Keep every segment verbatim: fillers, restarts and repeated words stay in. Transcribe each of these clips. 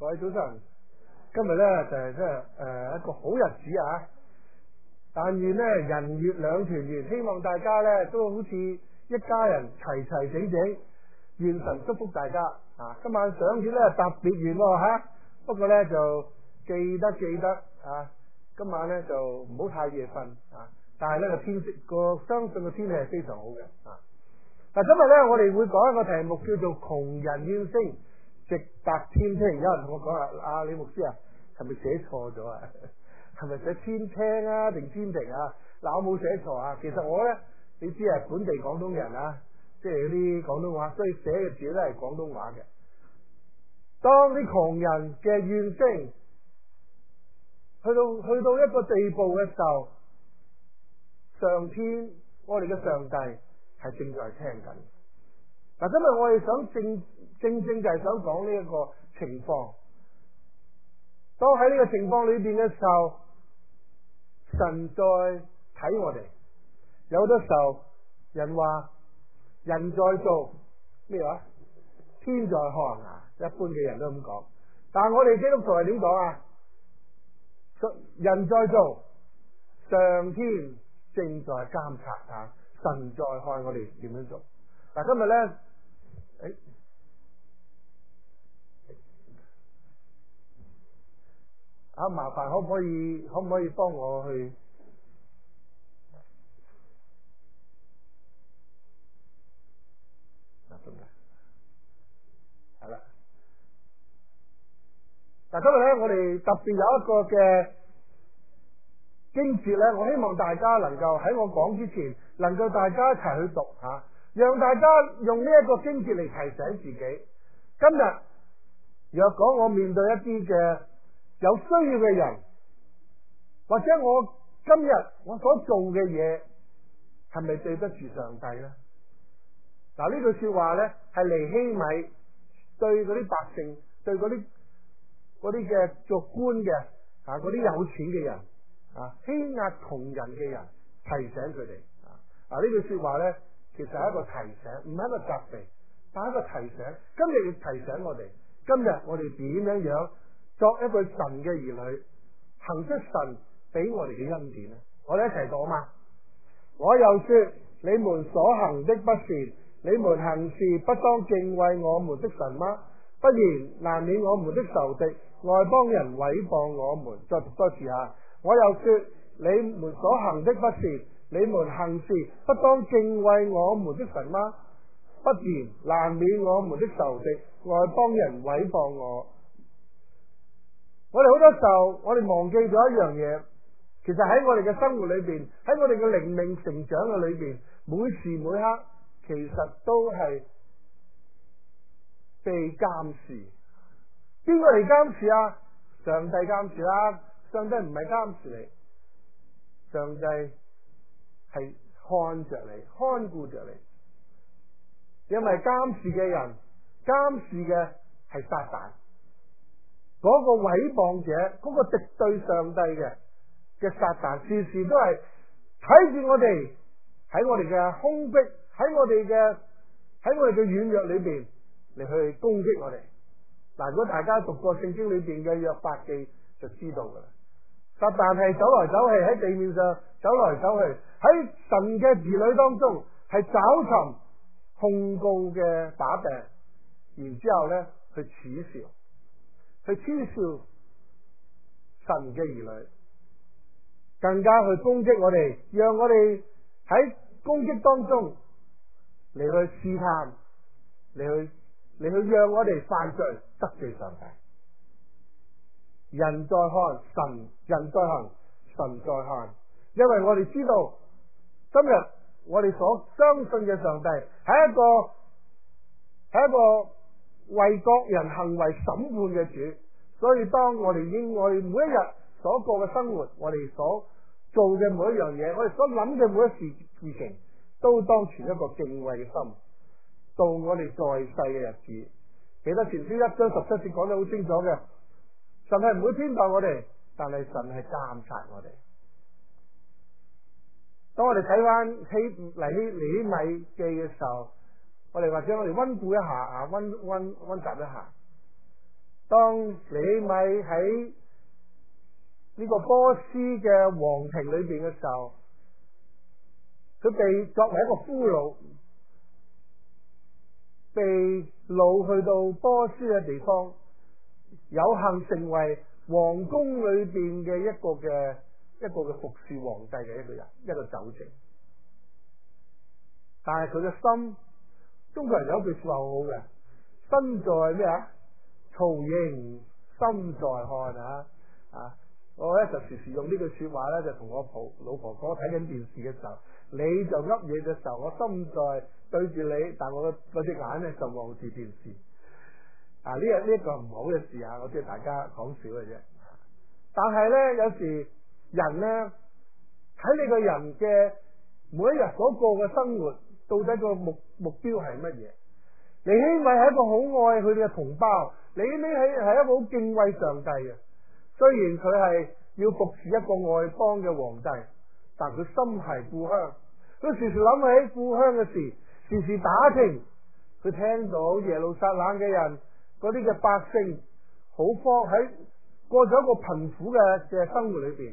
各位早晨，今日咧就係即係誒一個好日子啊！但願咧人月兩團圓，希望大家咧都好似一家人齊齊整整，願神祝福大家啊！今晚賞月咧特別圓喎嚇，不過咧就記得記得啊，今晚咧就唔好太夜瞓啊！但係咧個天色個相信個天氣係非常好嘅啊！嗱，今日咧我哋會講一個題目叫做窮人怨聲，直達天聽。有人同我講啊，阿李牧師啊，係咪寫錯咗啊？係咪寫天聽啊定天庭啊？嗱，我冇寫錯啊。其實我咧，你知係本地廣東人啊，即係嗰啲廣東話，所以寫嘅字都係廣東話嘅。當啲窮人嘅怨聲去到去到一個地步嘅時候，上天，我哋嘅上帝係正在聽緊。嗱，今日我哋想正正正就係想講呢一個情況。當喺呢個情況裏邊嘅時候，神在睇我哋。有好多時候，人話人在做咩話？天在看啊！一般嘅人都咁講。但係我哋基督徒係點講啊？人在做，上天正在監察啊！神在看我哋點樣做。嗱，今日咧，誒。啊，麻煩可唔可以可唔可以幫我去啊？得唔得？係啦。嗱，今日咧，我哋特別有一個嘅經節咧，我希望大家能夠喺我講之前，能夠大家一齊去讀吓、啊，讓大家用呢一個經節嚟提醒自己。今日若果我面對一啲嘅有需要嘅人，或者我今日我所做嘅嘢係咪對得住上帝呢？嗱，呢句說話呢係尼希米對嗰啲百姓，對嗰啲嗰啲嘅做官嘅啊，嗰啲有錢嘅人啊，欺壓窮人嘅人，提醒佢哋啊。嗱，呢句說話呢，其實係一個提醒，唔係一個責備，但係一個提醒。今日要提醒我哋，今日我哋點樣樣作一個神嘅兒女，行出神俾我哋嘅恩典咧。我哋一齊講嘛。我又說，你們所行的不善，你們行事不當敬畏我們的神嗎？不然，難免我們的仇敵外邦人毀謗我們。再讀多次下。我又說，你們所行的不善，你們行事不當敬畏我們的神嗎？不然，難免我們的仇敵外邦人毀謗我。我哋好多時候，我哋忘記咗一樣嘢，其實喺我哋嘅生活裏邊，喺我哋嘅靈命成長嘅裏邊，每時每刻其實都係被監視。邊個嚟監視啊？上帝監視啦，上帝唔係監視你，上帝係看着你，看顧着你。因為監視嘅人，監視嘅係撒旦。嗰個毀謗者，嗰個敵對上帝嘅嘅撒旦，時時都係睇住我哋喺我哋嘅空隙，喺我哋嘅喺我哋嘅軟弱裏邊嚟去攻擊我哋。嗱，如果大家讀過聖經裏邊嘅約法記，就知道噶啦。撒旦係走來走去喺地面上走來走去，喺神嘅兒女當中係找尋控告嘅把柄，然之後咧去恥笑。去恥笑神嘅兒女，更加去攻擊我哋，讓我哋喺攻擊當中嚟去試探，嚟去嚟去讓我哋犯罪得罪上帝。人在看神，人在行，神在看。因為我哋知道今日我哋所相信嘅上帝係一個係一個為各人行為審判嘅主，所以當我哋應我哋每一日所過嘅生活，我哋所做嘅每一樣嘢，我哋所諗嘅每一事事情，都當存一個敬畏嘅心，到我哋在世嘅日子。彼得前書一章十七節講得好清楚嘅，神係唔會偏待我哋，但係神係監察我哋。當我哋睇翻希嚟希尼希米記嘅時候，我哋或者我哋溫故一下啊，溫溫溫習一下。 當尼希米喺呢個波斯嘅皇庭裏邊嘅時候，佢被作為一個俘虜，被擄去到波斯嘅地方，有幸成為皇宮裏邊嘅一個嘅一個嘅服侍皇帝嘅一個人，一個酒政。但係佢嘅心，中國人有一句說話好好嘅，身在咩啊？曹營心在漢啊！啊，我咧就時時用呢句說話咧，就同我婆老婆講，睇緊電視嘅時候，你就噏嘢嘅時候，我心在對住你，但我嗰隻眼咧就望住電視。啊，呢個呢一個唔好嘅事啊，我知大家講笑嘅啫。但係咧，有時人咧睇你個人嘅每一日所過嘅生活，到底個目目標係乜嘢？尼希米係一個好愛佢哋嘅同胞，尼希米係係一個好敬畏上帝嘅。雖然佢係要服侍一個外邦嘅皇帝，但佢心繫故鄉，佢時時諗起故鄉嘅事，時時打聽。佢聽到耶路撒冷嘅人嗰啲嘅百姓好慌，喺過咗一個貧苦嘅嘅生活裏邊。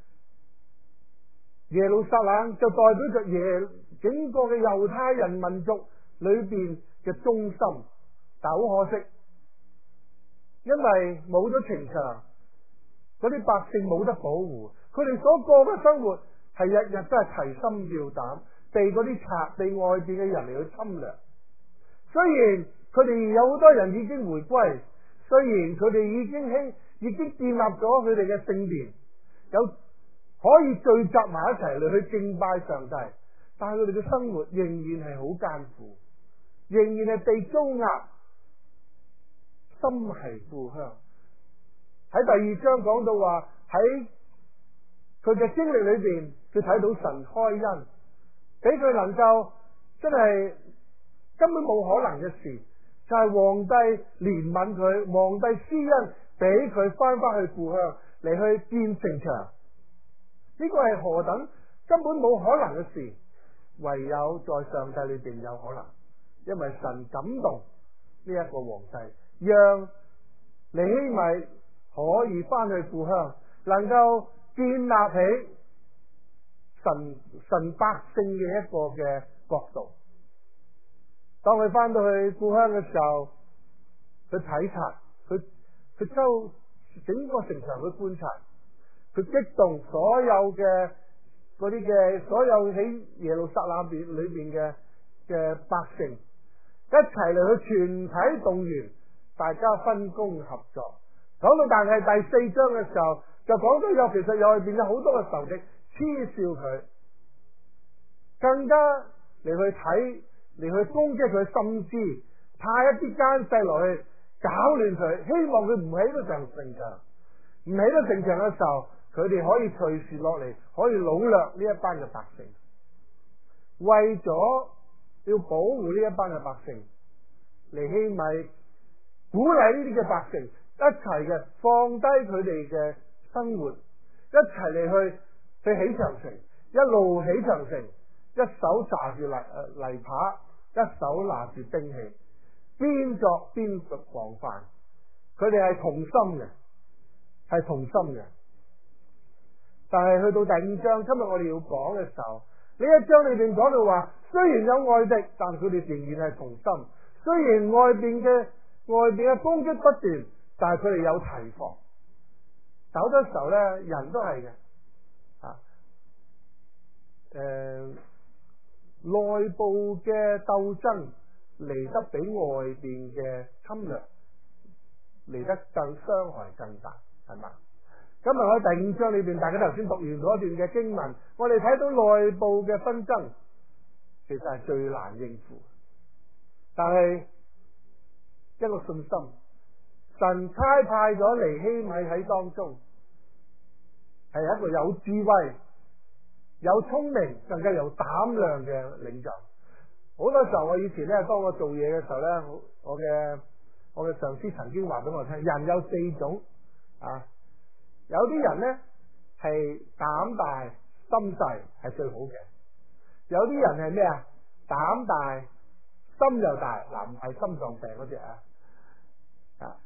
耶路撒冷就代表着耶整個嘅猶太人民族裏邊嘅中心，但好可惜，因為冇咗城牆，嗰啲百姓冇得保護，佢哋所過嘅生活係日日都係提心吊膽，被嗰啲賊、被外邊嘅人嚟去侵略。雖然佢哋有好多人已經回歸，雖然佢哋已經興已經建立咗佢哋嘅聖殿，有可以聚集埋一齊嚟去敬拜上帝，但係佢哋嘅生活仍然係好艱苦，仍然係被糟壓，心繫故鄉。喺第二章講到話，喺佢嘅經歷裏邊，佢睇到神開恩，俾佢能夠真係根本冇可能嘅事，就係、是、皇帝憐憫佢，皇帝施恩俾佢翻返去故鄉嚟去建城牆。呢、這個係何等根本冇可能嘅事，唯有在上帝裏邊有可能，因為神感動呢一個皇帝，讓尼希米可以翻去故鄉，能夠建立起神神百姓嘅一個嘅國度。當佢翻到去故鄉嘅時候，佢體察，佢佢周整個城牆去觀察，佢激動所有嘅嗰啲嘅所有喺耶路撒冷邊裏邊嘅嘅百姓，一齊嚟去全體動員，大家分工合作。講到但係第四章嘅時候，就講到有其實有裏邊有好多嘅仇敵嗤笑佢，更加嚟去睇嚟去攻擊佢，甚至派一啲奸細落去搞亂佢，希望佢唔起得上城牆。唔起得城牆嘅時候，佢哋可以隨時落嚟，可以擄掠呢一班嘅百姓。為咗要保護呢一班嘅百姓，尼希米鼓勵呢啲嘅百姓一齊嘅放低佢哋嘅生活，一齊嚟去去起長城，一路起長城，一手揸住泥誒泥耙，一手拿住兵器，邊作邊防範。佢哋係同心嘅，係同心嘅。但係去到第五章，今日我哋要講嘅時候，呢一章裏邊講到話，雖然有外敵，但佢哋仍然係同心。雖然外邊嘅外邊嘅攻擊不斷，但係佢哋有提防。但好多時候咧，人都係嘅，啊，誒、呃，內部嘅鬥爭嚟得比外邊嘅侵略嚟得更傷害更大，係嘛？今日喺第五章裏邊，大家頭先讀完嗰段嘅經文，我哋睇到內部嘅紛爭，其實係最難應付。但係一個信心，神差派咗尼希米喺當中，係一個有智慧、有聰明、更加有膽量嘅領袖。好多時候，我以前咧，當我做嘢嘅時候咧，我嘅我嘅上司曾經話俾我聽，人有四種啊。有啲人呢係膽大心細係最好嘅，有啲人係咩啊？膽大心又大，嗱，唔係心臟病嗰隻啊，啊，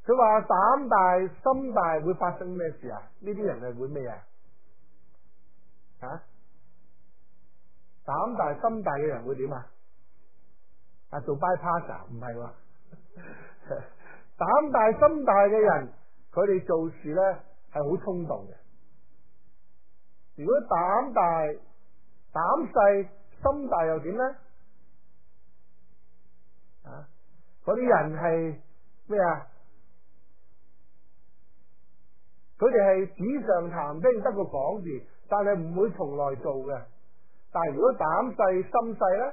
佢話膽大心大會發生咩事啊？呢啲人係會咩啊？啊？膽大心大嘅人會點啊？啊，做 bypass 唔係喎。膽大心大嘅人，佢哋做事咧係好衝動嘅。如果膽大膽細心大又點咧？啊，嗰啲人係咩啊？佢哋係紙上談兵，得個講字，但係唔會從來做嘅。但係如果膽細心細咧，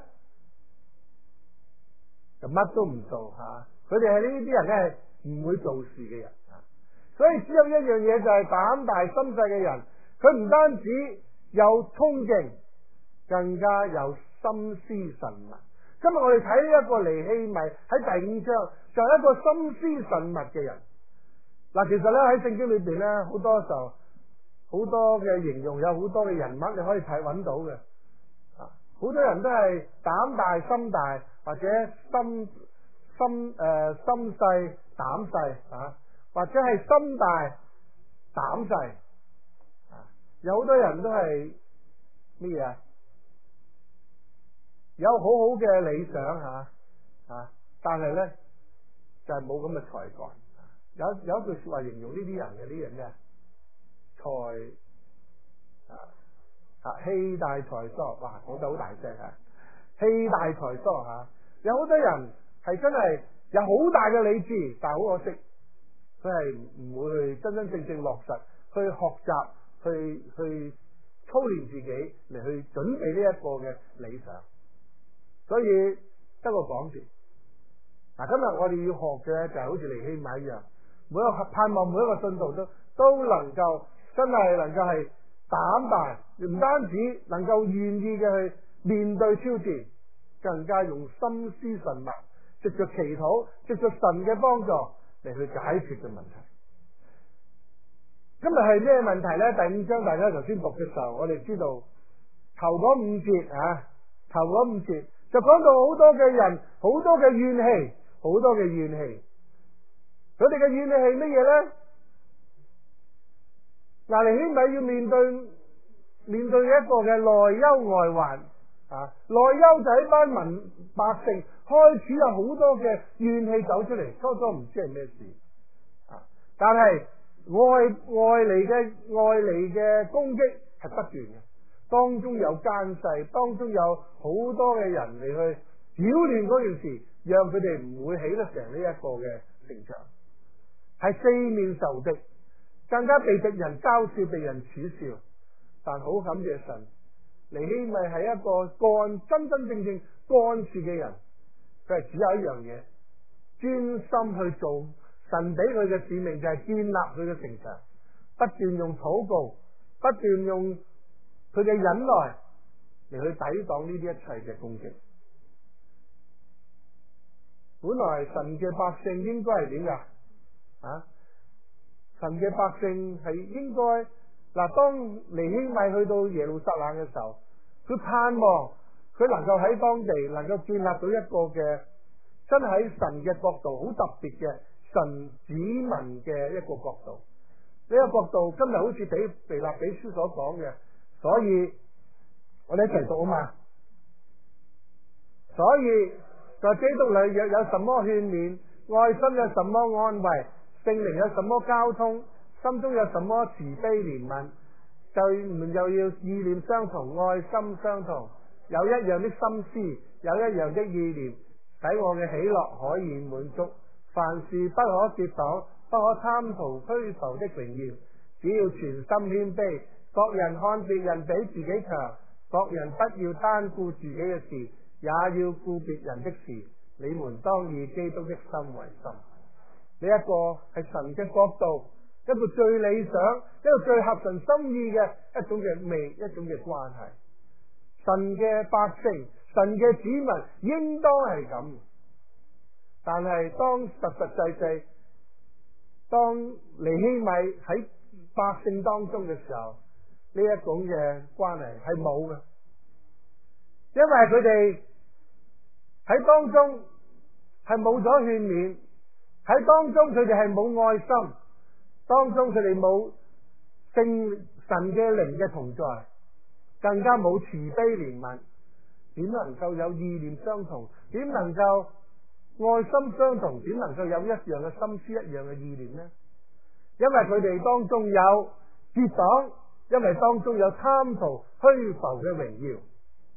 就乜都唔做吓。佢哋係呢啲人咧係唔會做事嘅人。所以只有一樣嘢就係膽大心細嘅人，佢唔單止有衝勁，更加有心思神密。今日我哋睇呢一個尼希米喺第五章，就係一個心思神密嘅人。嗱，其實咧喺聖經裏邊咧，好多時候好多嘅形容，有好多嘅人物你可以睇揾到嘅。啊，好多人都係膽大心大，或者心心誒、呃、心細膽細啊，或者係心大膽細。啊，有好多人都係咩嘢啊？有好好嘅理想吓啊，但係咧就係冇咁嘅才幹。有有一句說話形容呢啲人嘅，呢樣咩？財啊啊氣大財疏，哇！講得好大聲啊！氣大財疏吓，有好多人係真係有好大嘅理智，但係好可惜，佢係唔會去真真正正落實去學習，去去操練自己嚟去準備呢一個嘅理想，所以得個講字。嗱，今日我哋要學嘅就係好似尼希米一樣。每一個盼望，每一個信徒都都能夠真係能夠係膽大，唔單止能夠願意嘅去面對挑戰，更加用心思神密，藉着祈禱，藉着神嘅幫助嚟去解決嘅問題。今日係咩問題呢？第五章大家頭先讀嘅時候，我哋知道頭嗰五節啊，頭嗰五節就講到好多嘅人，好多嘅怨氣，好多嘅怨氣。佢哋嘅怨氣係乜嘢咧？嗱，尼希米要面對面對一個嘅內憂外患啊！內憂就係一班民百姓開始有好多嘅怨氣走出嚟，初初唔知係咩事啊！但係外外嚟嘅外嚟嘅攻擊係不斷嘅，當中有奸細，當中有好多嘅人嚟去擾亂嗰件事，讓佢哋唔會起得成呢一個嘅城牆。係四面受敵，更加被敵人嘲笑，被人恥笑。但好感謝神，尼希米係一個幹真真正正幹事嘅人，佢係只有一樣嘢，專心去做神俾佢嘅使命，就係建立佢嘅城牆，不斷用禱告，不斷用佢嘅忍耐嚟去抵擋呢啲一切嘅攻擊。本來神嘅百姓應該係點噶？啊！神嘅百姓係應該嗱，當尼希米去到耶路撒冷嘅時候，佢盼望佢能夠喺當地能夠建立到一個嘅真係喺神嘅國度好特別嘅神子民嘅一個國度。呢、這個國度今日好似俾腓立比書所講嘅，所以我哋一齊讀啊嘛。所以在基督裏若有什麼勸勉，愛心有什麼安慰，聖靈有什麼交通，心中有什麼慈悲憐憫，就你們又要意念相同，愛心相同，有一樣的心思，有一樣的意念，使我嘅喜樂可以滿足。凡事不可結黨，不可貪圖虛浮的榮耀，只要全心謙卑，各人看別人比自己強，各人不要單顧自己嘅事，也要顧別人的事。你們當以基督的心為心。呢一個係神嘅國度，一個最理想、一個最合神心意嘅一種嘅味、一種嘅關係。神嘅百姓、神嘅子民應當係咁，但係當實實際際，當尼希米喺百姓當中嘅時候，呢一種嘅關係係冇嘅，因為佢哋喺當中係冇咗勸勉。 喺當中佢哋係冇愛心，當中佢哋冇聖神嘅靈嘅同在，更加冇慈悲憐憫，點能夠有意念相同？點能夠愛心相同？點能夠有一樣嘅心思、一樣嘅意念呢？因為佢哋當中有結黨，因為當中有貪圖虛浮嘅榮耀，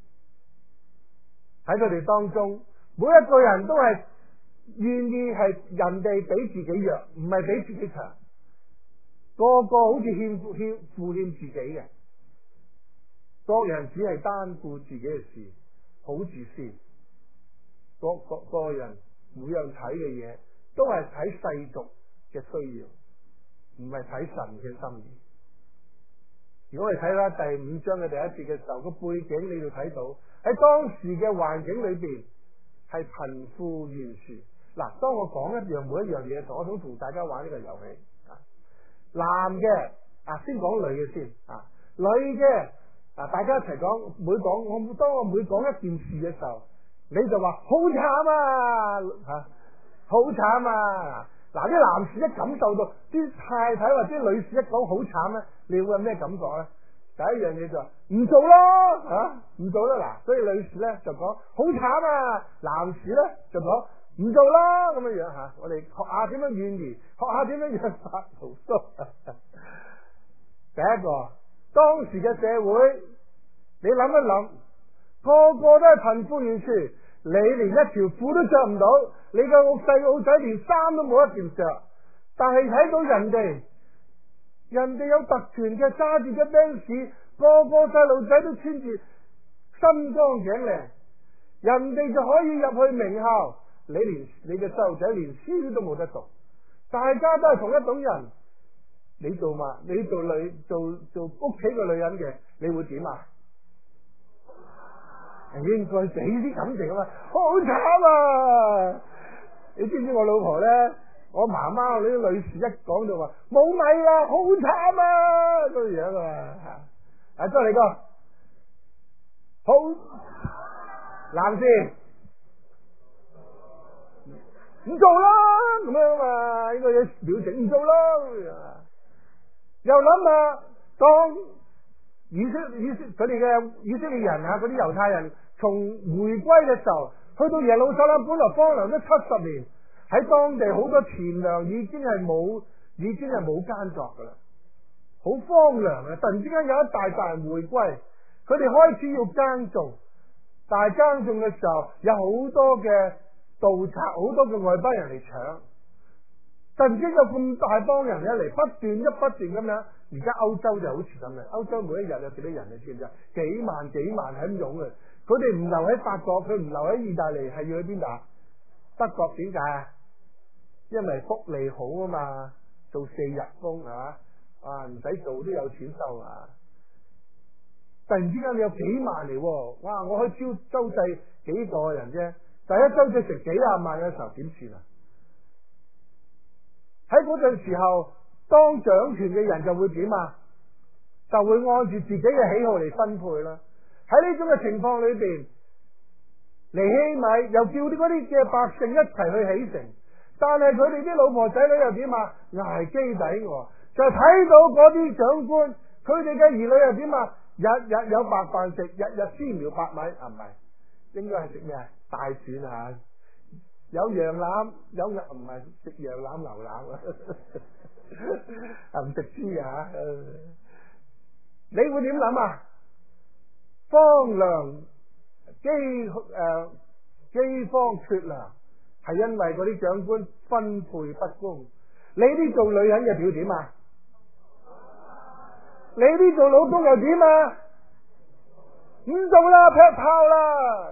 喺佢哋當中，每一個人都係願意係人哋比自己弱，唔係比自己強，個個好似欠負欠負欠自己嘅，各人只係單顧自己嘅事，好自私，各各個人每樣睇嘅嘢都係睇世俗嘅需要，唔係睇神嘅心意。如果我哋睇翻第五章嘅第一節嘅時候，個背景你要睇到喺當時嘅環境裏邊係貧富懸殊。嗱，當我講一樣每一樣嘢，我想同大家玩呢個遊戲。男嘅啊，先講女嘅先啊，女嘅啊，大家一齊講，每講我當我每講一件事嘅時候，你就話好慘啊吓，好慘啊！嗱，啲男士一感受到啲太太或者女士一講好慘咧，你會有咩感覺咧？第一樣嘢就唔做咯吓，唔做啦嗱，所以女士咧就講好慘啊，男士咧就講唔做啦咁樣樣吓。我哋學下點樣怨言，學下點樣約法無蘇。第一個，當時嘅社會，你諗一諗，個個都係貧富懸殊。你連一條褲都着唔到，你個細路仔連衫都冇一件着，但係睇到人哋，人哋有特權嘅揸住嘅 Benz，個個細路仔都穿住身光頸靚，人哋就可以入去名校，你連你嘅細路仔連書都冇得讀，大家都係同一種人，你做嘛？你做女做做屋企嘅女人嘅，你會點啊？應該俾啲感情啊嘛，好慘啊！你知唔知我老婆咧？我媽媽我啲女士一講就話冇米啦，好慘啊咁樣啊！啊，再嚟個好男士唔做啦咁樣嘛，呢個嘢表情唔做啦，又諗下當。以色以色佢哋嘅以色列人啊，嗰啲猶太人從回歸嘅時候，去到耶路撒冷本來荒涼咗七十年，喺當地好多田糧已經係冇，已經係冇耕作噶啦，好荒涼啊！突然之間有一大大人回歸，佢哋開始要耕種，但係耕種嘅時候有好多嘅盜賊，好多嘅外邦人嚟搶。突然之間有咁大幫人一嚟，不斷一不斷咁樣。而家歐洲就好似咁嘅，歐洲每一日有幾多人你知唔知啊？幾萬幾萬係咁湧嘅，佢哋唔留喺法國，佢唔留喺意大利，係要去邊度啊？德國。點解啊？因為福利好啊嘛，做四日工係嘛，啊唔使做都有錢收啊！突然之間你有幾萬嚟，哇！我可以招周濟幾個人啫，第一周濟成幾廿萬嘅時候點算啊？喺嗰陣時候。當掌權嘅人就會點啊？就會按住自己嘅喜好嚟分配啦。喺呢種嘅情況裏邊，尼希米又叫啲嗰啲嘅百姓一齊去起城，但係佢哋啲老婆仔女又點啊？挨基底喎，就睇到嗰啲長官，佢哋嘅兒女又點啊？日日有白飯食，日日絲苗白米，啊唔係，應該係食咩啊？大蒜啊，有羊腩，有唔係食羊腩牛腩啊？唔食豬啊！你會點諗啊？荒涼、饑誒饑荒缺糧，係因為嗰啲長官分配不公。你啲做女人嘅表點啊？你啲做老公又點啊？唔做啦，劈炮啦！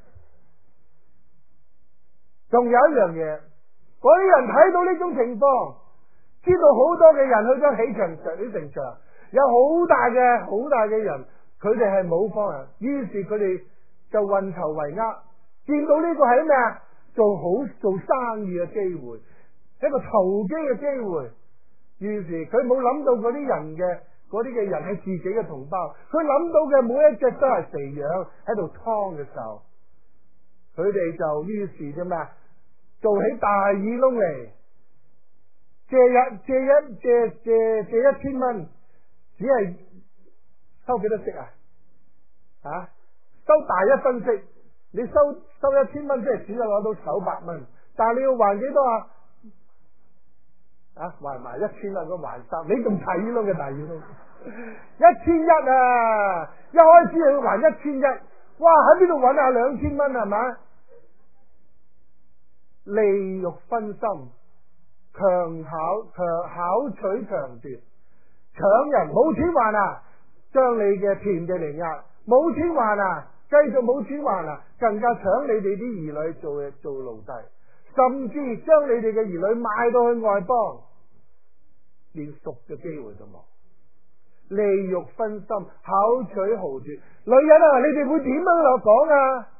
仲有一樣嘢，嗰啲人睇到呢種情況。知道好多嘅人去咗起牆上啲城牆，有好大嘅好大嘅人，佢哋係冇方向，於是佢哋就運籌帷幄，見到呢個係咩啊？做好做生意嘅機會，一個投機嘅機會。於是佢冇諗到嗰啲人嘅嗰啲嘅人係自己嘅同胞，佢諗到嘅每一隻都係肥羊喺度劏嘅時候，佢哋就於是啫嘛，做起大耳窿嚟。 借一借一借借借一千蚊，只係收幾多息啊？啊，收大一分息，你收收一千蚊，即係只係攞到九百蚊，但係你要還幾多啊？啊，還埋一千蚊個還三，你仲大耳窿嘅大耳窿，一千一啊！一開始要還一千一，哇！喺邊度揾啊？兩千蚊係嘛？利欲熏心，強巧強巧取強奪，搶人冇錢還啊，將你嘅田地嚟壓，冇錢還啊，繼續冇錢還啊，更加搶你哋啲兒女做做奴隸，甚至將你哋嘅兒女賣到去外邦，連贖嘅機會都冇。利欲熏心，巧取豪奪。女人啊，你哋會點樣落講啊？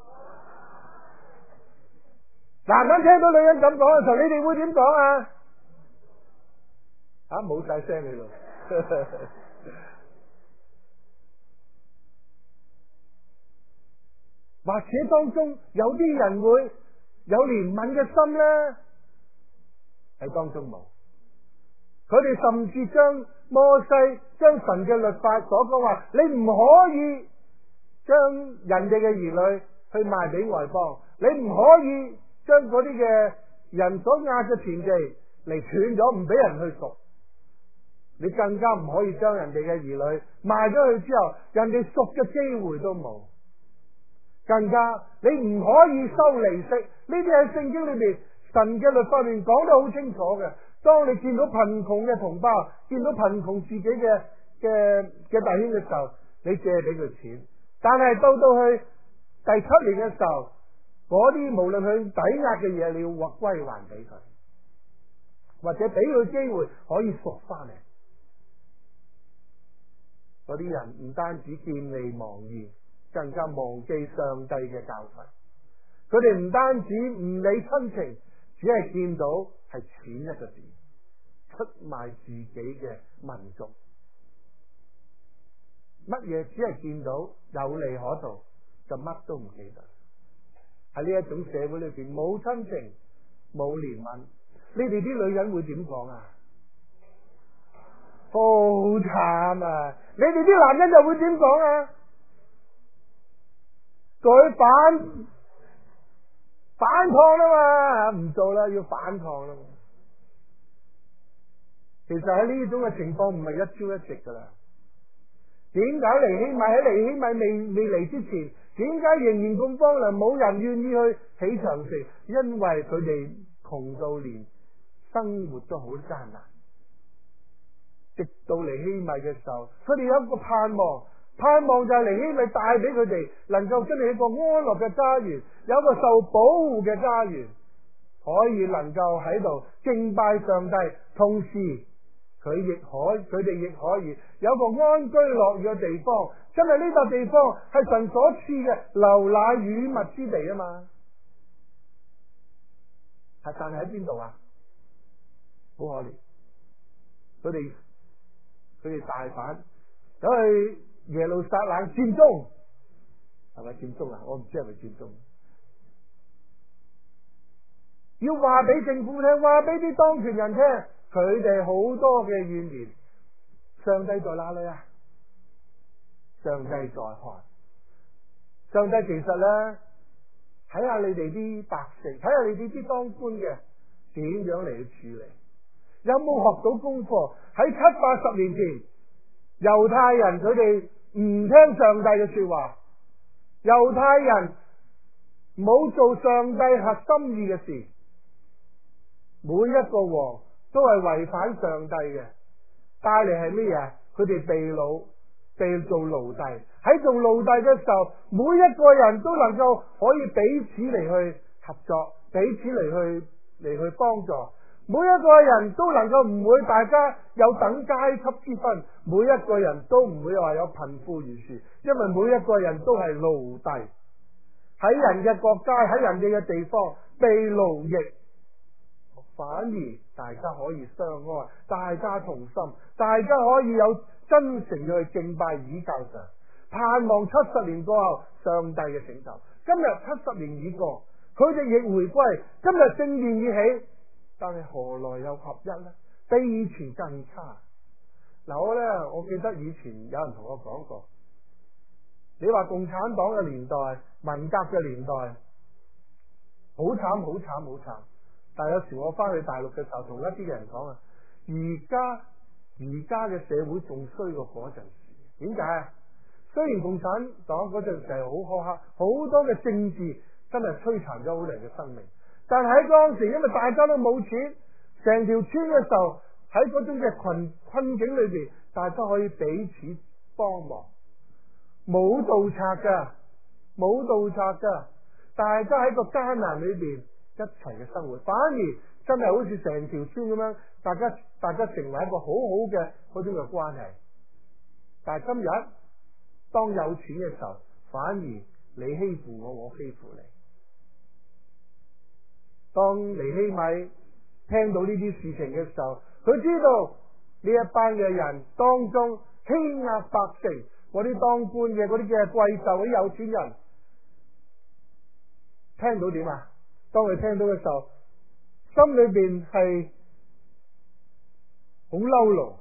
男人聽到女人咁講嘅時候，你哋會點講啊？啊，冇晒聲你咯。或者當中有啲人會有憐憫嘅心咧，喺當中冇。佢哋甚至將摩西將神嘅律法所講話，你唔可以將人哋嘅兒女去賣俾外邦，你唔可以將嗰啲嘅人所壓嘅田地嚟斷咗，唔俾人去贖。你更加唔可以將人哋嘅兒女賣咗去之後，人哋贖嘅機會都冇。更加你唔可以收利息，呢啲喺聖經裏邊神嘅律法裏面講得好清楚嘅。當你見到貧窮嘅同胞，見到貧窮自己嘅嘅嘅弟兄嘅時候，你借俾佢錢，但係到到去第七年嘅時候，嗰啲無論佢抵押嘅嘢，你要或歸還俾佢，或者俾佢機會可以贖翻嚟。嗰啲人唔單止見利忘義，更加忘記上帝嘅教訓。佢哋唔單止唔理親情，只係見到係錢一個字，出賣自己嘅民族。乜嘢只係見到有利可圖，就乜都唔記得。喺呢一種社會裏邊，冇親情，冇憐憫，你哋啲女人會點講啊？好慘啊！你哋啲男人又會點講啊？佢反反抗啦嘛，唔做啦，要反抗啦嘛。其實喺呢種嘅情況唔係一朝一夕噶啦。點解尼希米喺尼希米未未嚟之前，點解仍然咁荒涼，冇人願意去起長城？因為佢哋窮到連生活都好艱難。直到尼希米嘅時候，佢哋有一個盼望，盼望就係尼希米帶俾佢哋，能夠真係一個安樂嘅家園，有一個受保護嘅家園，可以能夠喺度敬拜上帝，同時佢亦可，佢哋亦可以有一個安居樂業嘅地方。真係呢笪地方係神所賜嘅流奶與蜜之地啊嘛。係，但係喺邊度啊？好可憐，佢哋。佢哋大反走去耶路撒冷佔中，係咪佔中啊？我唔知係咪佔中。要話俾政府聽，話俾啲當權人聽，佢哋好多嘅怨言。上帝在哪裏啊？上帝在看。上帝其實咧，睇下你哋啲百姓，睇下你哋啲當官嘅點樣嚟去處理。有冇學到功課？喺七八十年前，猶太人佢哋唔聽上帝嘅說話，猶太人冇做上帝合心意嘅事，每一個王都係違反上帝嘅，帶嚟係咩嘢？佢哋被擄，被做奴隸。喺做奴隸嘅時候，每一個人都能夠可以彼此嚟去合作，彼此嚟去嚟去幫助。每一個人都能夠唔會大家有等階級之分，每一個人都唔會話有貧富懸殊，因為每一個人都係奴隸，喺人嘅國家，喺人哋嘅地方被奴役，反而大家可以相愛，大家同心，大家可以有真誠嘅去敬拜倚靠上，盼望七十年過後上帝嘅拯救。今日七十年已過，佢哋亦回歸，今日聖殿已起。 但係何來有合一呢？比以前更差。嗱，我呢，我記得以前有人同我講過，你話共產黨嘅年代、文革嘅年代，好慘好慘好慘。但係有時我翻去大陸嘅時候，同一啲人講啊，而家而家嘅社會仲衰過嗰陣時。點解啊？雖然共產黨嗰陣時係好苛刻，好多嘅政治真係摧殘咗好多人嘅生命，但係喺當時因為大家都冇錢，成條村嘅時候喺嗰種嘅困困境裏邊，大家可以彼此幫忙，冇盜賊噶，冇盜賊噶，大家喺個艱難裏邊一齊嘅生活，反而真係好似成條村咁樣，大家大家成為一個好好嘅嗰種嘅關係。但係今日當有錢嘅時候，反而你欺負我，我欺負你。當尼希米聽到呢啲事情嘅時候，佢知道呢一班嘅人當中欺壓百姓，嗰啲當官嘅、嗰啲嘅貴胄、嗰啲有錢人，聽到點啊？當佢聽到嘅時候，心裏邊係好嬲怒，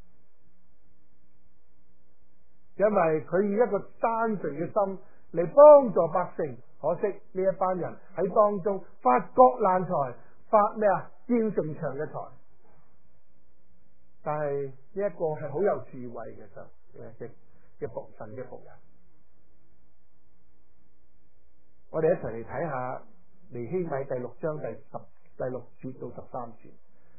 因為佢以一個單純嘅心嚟幫助百姓，可惜呢一班人喺當中發國難財，發咩啊？建城牆嘅財。但係呢一個係好有智慧嘅就嘅嘅僕神嘅僕人。我哋一齊嚟睇下尼希米第六章第十第六節到十三節。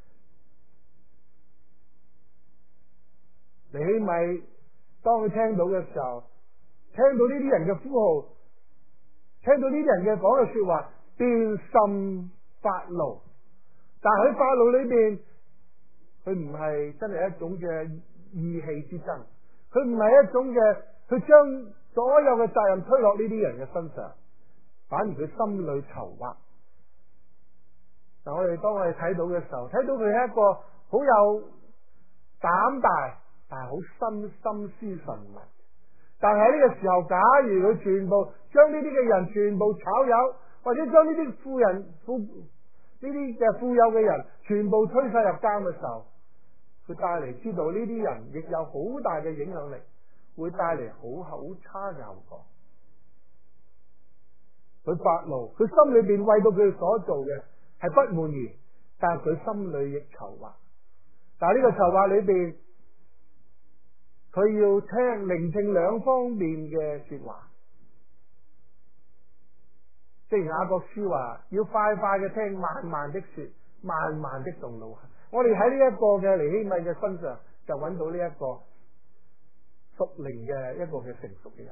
尼希米當佢聽到嘅時候，聽到呢啲人嘅呼號，聽到呢啲人嘅講嘅說話，便甚發怒。但係喺發怒裏邊，佢唔係真係一種嘅意氣之爭，佢唔係一種嘅去將所有嘅責任推落呢啲人嘅身上，反而佢心裏籌劃。嗱，我哋當我哋睇到嘅時候，睇到佢係一個好有膽大，但係好心心思純密。但係喺呢個時候，假如佢全部將呢啲嘅人全部炒魷，或者將呢啲富人富呢啲嘅富有嘅人全部推晒入監嘅時候，佢帶嚟知道呢啲人亦有好大嘅影響力，會帶嚟好好差嘅後果。佢發怒，佢心裏邊為到佢哋所做嘅係不滿意，但係佢心裏亦籌劃。但係呢個籌劃裏邊，佢要聽聆聽兩方面嘅說話。正如雅各書話，要快快嘅聽，慢慢的說，慢慢的動怒。我哋喺呢一個嘅尼希米嘅身上，就揾到呢一個屬靈嘅一個嘅成熟嘅人。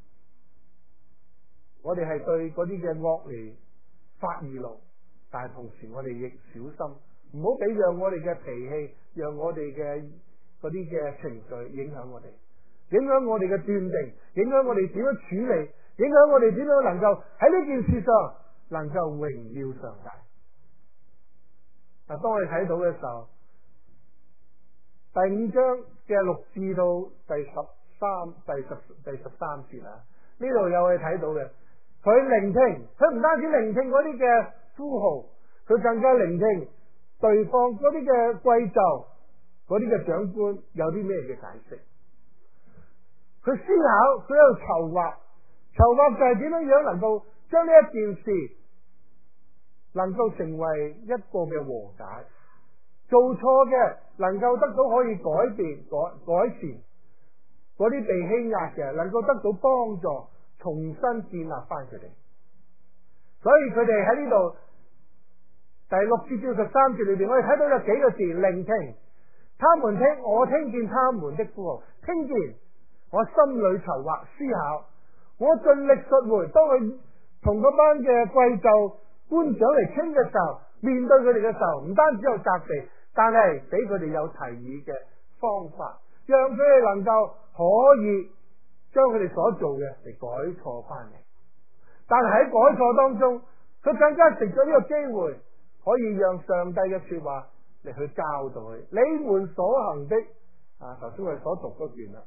我哋係對嗰啲嘅惡嚟發義怒，但係同時我哋亦小心，唔好俾讓我哋嘅脾氣，讓我哋嘅嗰啲嘅情緒影響我哋，影響我哋嘅斷定，影響我哋點樣處理，影響我哋點樣能夠喺呢件事上能夠榮耀上帝。嗱，當我哋睇到嘅時候，第五章嘅六至到第十三、第十第十三節啊，呢度有我哋睇到嘅。佢聆聽，佢唔單止聆聽嗰啲嘅呼號，佢更加聆聽對方嗰啲嘅貴胄、嗰啲嘅長官有啲咩嘅解釋。佢思考，佢喺度籌劃，籌劃就係點樣樣能夠將呢一件事能夠成為一個嘅和解，做錯嘅能夠得到可以改變、改改善，嗰啲被欺壓嘅能夠得到幫助，重新建立翻佢哋。所以佢哋喺呢度第六節至十三節裏邊，我哋睇到有幾個字：聆聽，他們聽，我聽見他們的呼號，聽見，我心裏籌劃思考，我盡力述回。當佢同嗰班嘅貴胄官長嚟傾嘅時候，面對佢哋嘅時候，唔單止有責備，但係俾佢哋有提議嘅方法，讓佢哋能夠可以將佢哋所做嘅嚟改錯翻嚟。但係喺改錯當中，佢更加食咗呢個機會，可以讓上帝嘅說話嚟去教導佢。你們所行的啊，頭先我哋所讀嗰段啦。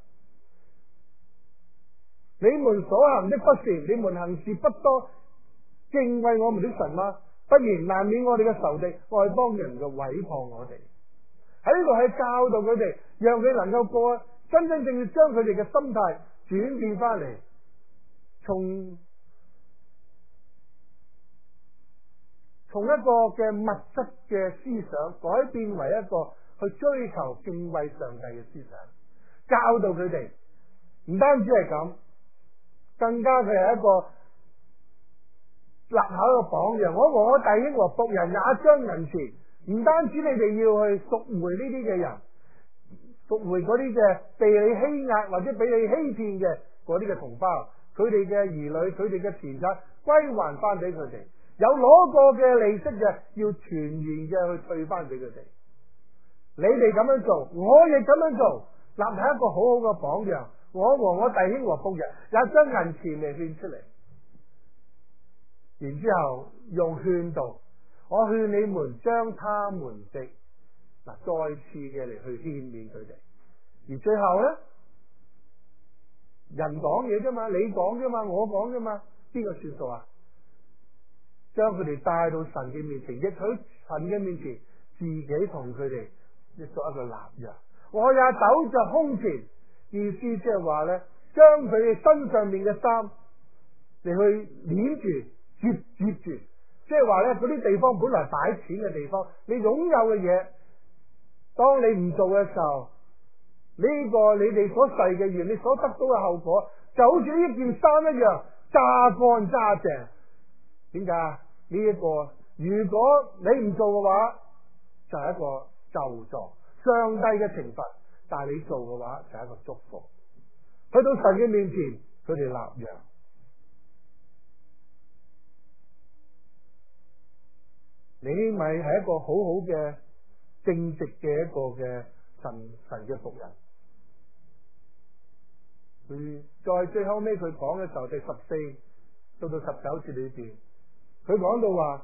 你們所行的不善，你們行事不多敬畏我們的神嗎？ 不然難免我哋嘅仇敵外邦人嘅毀謗我哋。喺呢度係教導佢哋，讓佢能夠過真真正正將佢哋嘅心態轉變翻嚟，從從一個嘅物質嘅思想改變為一個去追求敬畏上帝嘅思想，教導佢哋。唔單止係咁，更加佢係一個立下一個榜樣。我和我弟兄和僕人也將銀錢，唔單止你哋要去贖回呢啲嘅人，贖回嗰啲嘅被你欺壓或者被你欺騙嘅嗰啲嘅同胞，佢哋嘅兒女，佢哋嘅錢財歸還翻俾佢哋，有攞過嘅利息嘅要全然嘅去退翻俾佢哋。你哋咁樣做，我亦咁樣做，立下一個好好嘅榜樣。我和我弟兄和僕人也將銀錢嚟獻出嚟，然之後用勸導，我勸你們將他們的嗱再次嘅嚟去勸勉佢哋。而最後呢，人講嘢啫嘛，你講啫嘛，我講啫嘛，邊個算數啊？將佢哋帶到神嘅面前，亦喺神嘅面前，自己同佢哋一作一個立約。我也抖着胸前。意思即係話咧，將佢哋身上面嘅衫嚟去捏住、接接住，即係話咧嗰啲地方本來擺錢嘅地方，你擁有嘅嘢，當你唔做嘅時候，呢、這個你哋所誓嘅願，你所得到嘅後果，就好似呢件衫一樣，揸乾揸淨。點解啊？呢、這、一個如果你唔做嘅話，就係、是、一個咒詛，上帝嘅懲罰。但係你做嘅話就係一個祝福，去到神嘅面前，佢哋立約。尼希米係一個好好嘅正直嘅一個嘅神神嘅僕人。佢在最後尾佢講嘅時候，第十四到到十九節裏邊，佢講到話。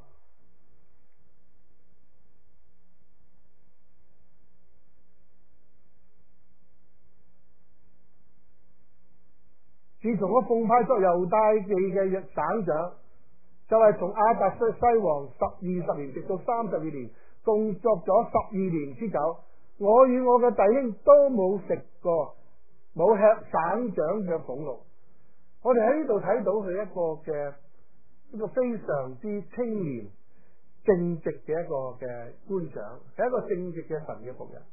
自從我奉派作猶大地嘅省長，就係、是、從亞達西王十二十年直到三十二年，共作咗十二年之久。我與我嘅弟兄都冇食過，冇吃省長嘅俸祿。我哋喺呢度睇到佢一個嘅一個非常之清廉正直嘅一個嘅官長，係一個正直嘅神嘅僕人。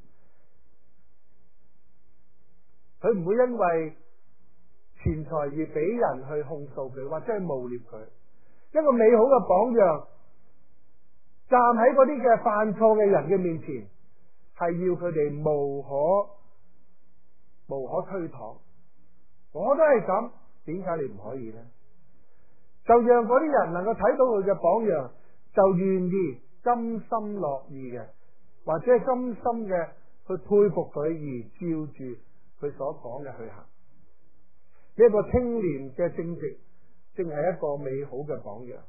佢唔會因為錢財而俾人去控訴佢，或者係誣衊佢。一個美好嘅榜樣，站喺嗰啲嘅犯錯嘅人嘅面前，係要佢哋無可無可推搪。我都係咁，點解你唔可以呢？就讓嗰啲人能夠睇到佢嘅榜樣，就願意甘心樂意嘅，或者係甘心嘅去佩服佢，而照住佢所講嘅去行。呢一個清廉嘅正直，正係一個美好嘅榜樣。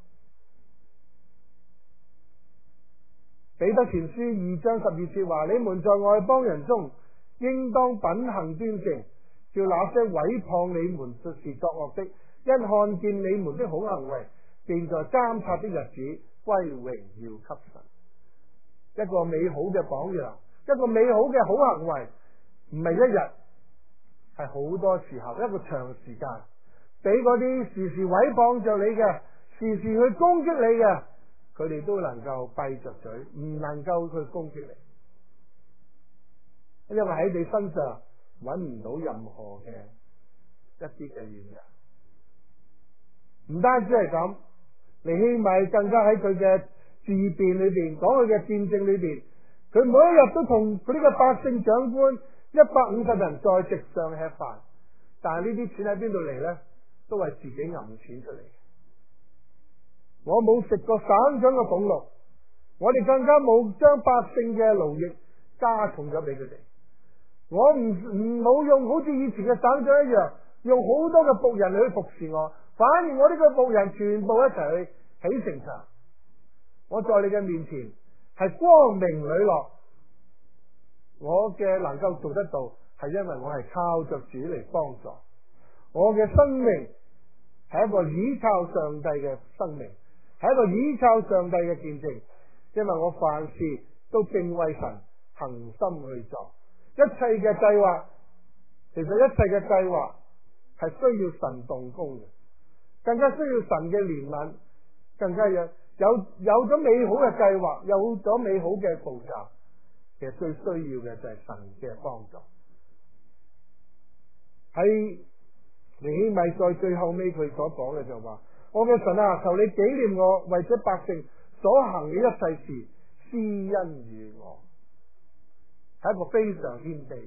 彼得前書二章十二節話：你們在外邦人中，應當品行端正，叫那些毀謗你們說是作惡的，因看見你們的好行為，便在監察的日子歸榮耀給神。一個美好嘅榜樣，一個美好嘅好行為，唔係一日，係好多時候，一個長時間，俾嗰啲時時毀謗着你嘅，時時去攻擊你嘅，佢哋都能夠閉着嘴，唔能夠去攻擊你，因為喺你身上揾唔到任何嘅一啲嘅原因。唔單止係咁，尼希米更加喺佢嘅自辯裏邊講佢嘅見證裏邊，佢每一日都同佢呢個百姓長官一百五十人在席上吃飯，但係呢啲錢喺邊度嚟呢？都係自己揞錢出嚟嘅。我冇食過省長嘅俸祿，我哋更加冇將百姓嘅勞役加重咗俾佢哋。我唔唔冇用好似以前嘅省長一樣，用好多嘅僕人去服侍我，反而我呢個僕人全部一齊去起城牆。我在你嘅面前係光明磊落，我嘅能夠做得到，係因為我係靠着主嚟幫助。我嘅生命係一個倚靠上帝嘅生命， 係一個倚靠上帝嘅見證，因為我凡事都敬畏神，恒心去做。一切嘅計劃，其實一切嘅計劃係需要神動工嘅，更加需要神嘅憐憫，更加有有有咗美好嘅計劃，有咗美好嘅步驟。其實最需要嘅就係神嘅幫助。喺尼希米在最後尾佢所講嘅就話：我嘅神啊，求你紀念我，為咗百姓所行嘅一切事施恩與我，係一個非常謙卑。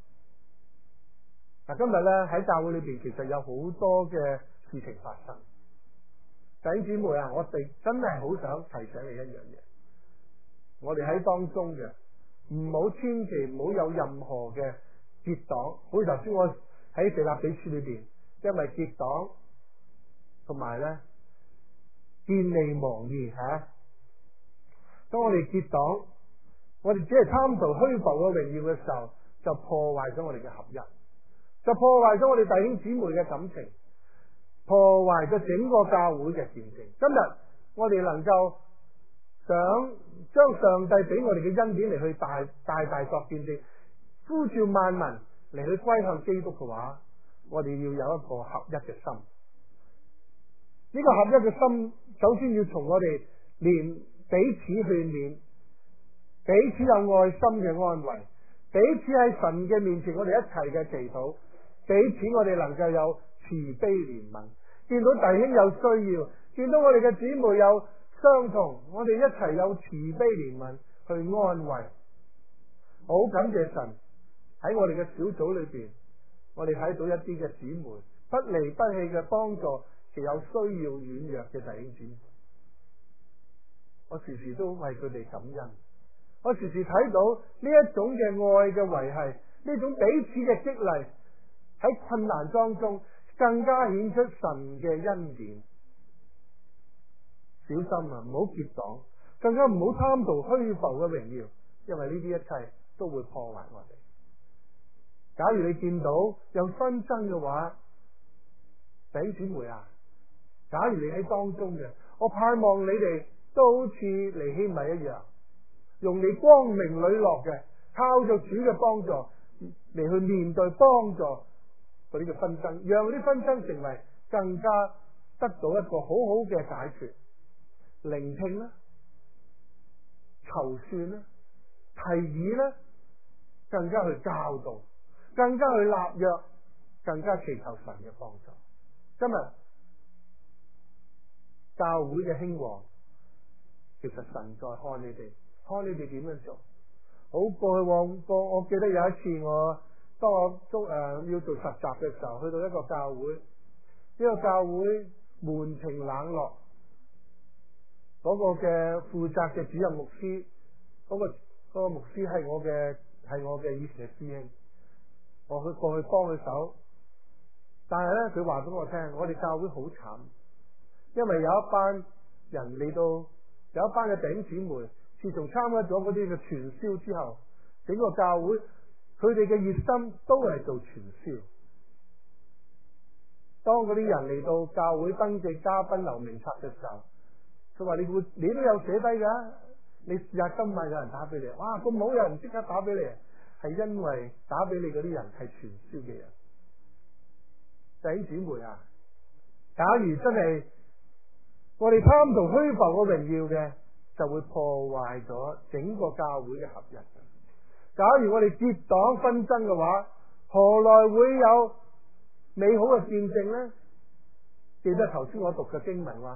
嗱，今日咧喺教會裏邊，其實有好多嘅事情發生。弟兄姊妹啊，我哋真係好想提醒你一樣嘢，我哋喺當中嘅唔好千祈唔好有任何嘅結黨。好似頭先我喺腓立比書裏邊，因為結黨同埋咧見利忘義吓。當我哋結黨，我哋只係貪圖虛浮嘅榮耀嘅時候，就破壞咗我哋嘅合一，就破壞咗我哋弟兄姊妹嘅感情，破壞咗整個教會嘅見證。今日我哋能夠想將上帝俾我哋嘅恩典嚟去大大大作見證，呼召萬民嚟去歸向基督嘅話，我哋要有一個合一嘅心。呢個合一嘅心，首先要從我哋連彼此勸勉，彼此有愛心嘅安慰，彼此喺神嘅面前我哋一齊嘅祈禱，彼此我哋能夠有慈悲憐憫，見到弟兄有需要，見到我哋嘅姊妹有相同，我哋一齊有慈悲憐憫去安慰。好感謝神喺我哋嘅小組裏邊，我哋睇到一啲嘅姊妹不離不棄嘅幫助其有需要軟弱嘅弟兄姊妹，我時時都為佢哋感恩。我時時睇到呢一種嘅愛嘅維繫，呢種彼此嘅激勵，喺困難當中更加顯出神嘅恩典。小心啊，唔好結黨，更加唔好貪圖虛浮嘅榮耀，因為呢啲一切都會破壞我哋。假如你見到有紛爭嘅話，弟兄姊妹啊，假如你喺當中嘅，我盼望你哋都好似尼希米一樣，用你光明磊落嘅，靠着主嘅幫助嚟去面對幫助嗰啲嘅紛爭，讓啲紛爭成為更加得到一個好好嘅解決。聆聽啦，籌算啦，提議啦，更加去教導，更加去立約，更加祈求神嘅幫助。今日教會嘅興旺，其實神在看你哋，看你哋點樣做。好，過去往過，我記得有一次我當我中誒、呃、要做實習嘅時候，去到一個教會，呢、這個教會門庭冷落，嗰、那個嘅負責嘅主任牧師，嗰、那個、那個牧師係我嘅係我嘅以前嘅師兄，我去過去幫佢手，但係咧佢話俾我聽，我哋教會好慘，因為有一班人嚟到，有一班嘅弟兄姊妹，自從參加咗嗰啲嘅傳銷之後，整個教會佢哋嘅熱心都係做傳銷。當嗰啲人嚟到教會登記嘉賓留名冊嘅時候，佢話你會你都有寫低噶，你試下今晚有人打俾你，哇咁好，有人即刻打俾你，係因為打俾你嗰啲人係傳銷嘅人。弟兄姊妹啊，假如真係我哋貪圖虛浮嘅榮耀嘅，就會破壞咗整個教會嘅合一。假如我哋結黨紛爭嘅話，何來會有美好嘅見證呢？記得頭先我讀嘅經文話，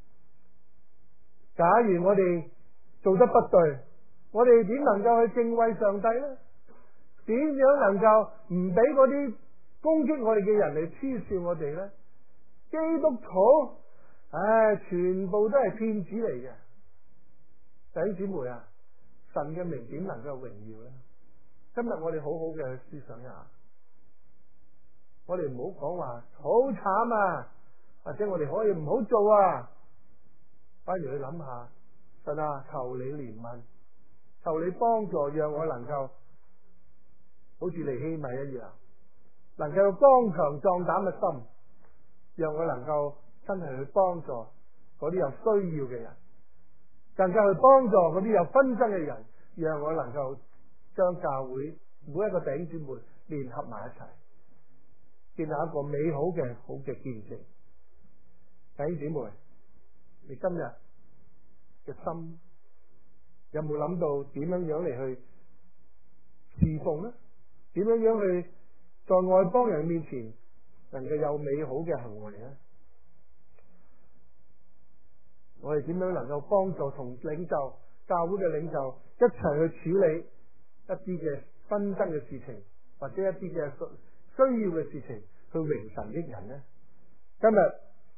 假如我哋做得不對，我哋點能夠去敬畏上帝呢？點樣能夠唔俾嗰啲攻擊我哋嘅人嚟恥笑我哋呢？基督徒，唉，全部都係騙子嚟嘅。弟兄姊妹啊，神嘅名點能夠榮耀呢？今日我哋好好嘅去思想一下，我哋唔好講話好慘啊，或者我哋可以唔好做啊，反而去諗下，神啊，求你憐憫，求你幫助，讓我能夠好似尼希米一樣，能夠有剛強壯膽嘅心，讓我能夠真係去幫助嗰啲有需要嘅人，更加去幫助嗰啲有紛爭嘅人，讓我能夠將教會每一個弟兄姊妹聯合埋一齊，建立一個美好嘅好嘅見證。弟兄姊妹，你今日嘅心有冇諗到點樣樣嚟去侍奉呢？點樣樣去在外邦人面前能夠有美好嘅行為呢？我哋點樣能夠幫助同領袖、教會嘅領袖一齊去處理一啲嘅紛爭嘅事情，或者一啲嘅需要嘅事情，去榮神益人呢？今日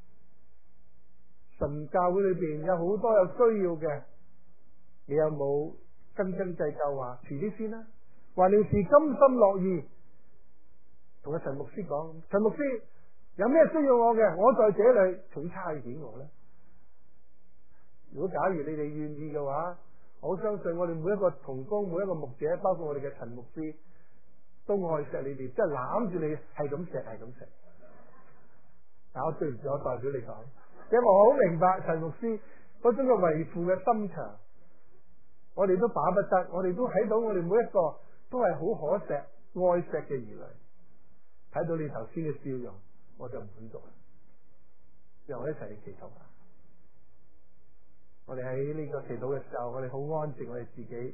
神教會裏邊有好多有需要嘅，你有冇斤斤計較話遲啲先啦？還是甘心樂意同阿陳牧師講，陳牧師有咩需要我嘅，我在這裏，請差遣我呢？如果假如你哋願意嘅話，我相信我哋每一個同工、每一個牧者，包括我哋嘅陳牧師，都愛錫你哋，即係攬住你，係咁錫，係咁錫。但我對唔住，我代表你講，因為我好明白陳牧師嗰種嘅為父嘅心腸，我哋都巴不得，我哋都睇到我哋每一個都係好可錫、愛錫嘅兒女。睇到你頭先嘅笑容，我就滿足啦。讓我一齊嚟祈禱啊！我哋喺呢個祈禱嘅時候，我哋好安靜，我哋自己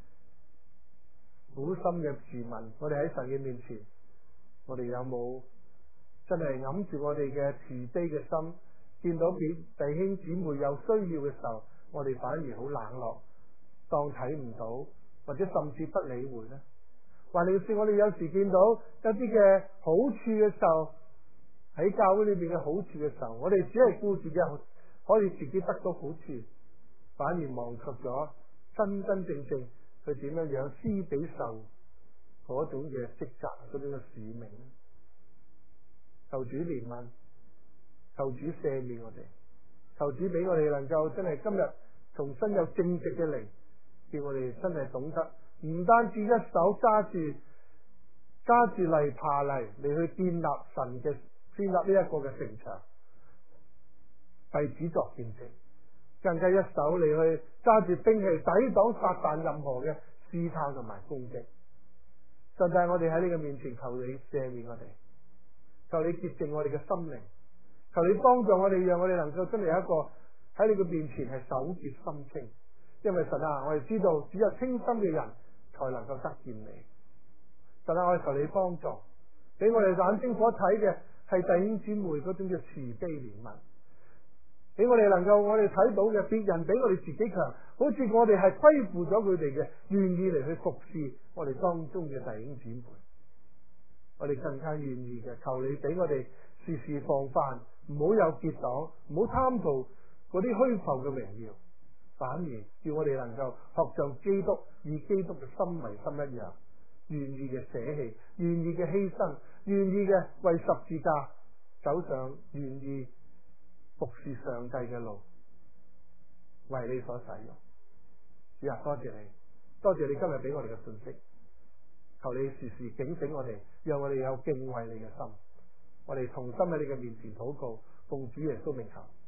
好深嘅自問，我哋喺神嘅面前，我哋有冇真係揞住我哋嘅慈悲嘅心，見到別弟兄姊妹有需要嘅時候，我哋反而好冷落，當睇唔到，或者甚至不理會呢？還是我哋有時見到一啲嘅好處嘅時候，喺教會裏面嘅好處嘅時候，我哋只係顧住嘅可以自己得到好處，反而忘卻咗真真正正佢點樣樣施比受嗰種嘅職責，嗰種嘅使命。求主憐憫，求主赦免我哋，求主俾我哋能夠真係今日重新有正直嘅靈，叫我哋真係懂得唔單止一手揸住揸住泥爬泥嚟去建立神嘅建立呢一個嘅城牆，為主作見證，更加一手嚟去揸住兵器抵擋撒旦任何嘅試探同埋攻擊。神就係我哋喺你嘅面前，求你赦免我哋，求你潔淨我哋嘅心靈，求你幫助我哋，讓我哋能夠真係有一個喺你嘅面前係手潔心清。因為神啊，我哋知道只有清心嘅人才能夠得見你。神啊，我哋求你幫助，俾我哋眼睛所睇嘅係弟兄姊妹嗰種嘅慈悲憐憫，俾我哋能夠我哋睇到嘅別人比我哋自己強，好似我哋係虧負咗佢哋嘅，願意嚟去服侍我哋當中嘅弟兄姊妹，我哋更加願意嘅，求你俾我哋時時防範，唔好有結黨，唔好貪圖嗰啲虛浮嘅榮耀，反而叫我哋能夠學像基督，以基督嘅心為心一樣，願意嘅捨棄，願意嘅犧牲，願意嘅為十字架走上，願意服侍上帝嘅路，為你所使用。主啊，多謝你，多謝你今日俾我哋嘅信息，求你時時警醒我哋，讓我哋有敬畏你嘅心，我哋同心喺你嘅面前禱告，奉主耶穌名求。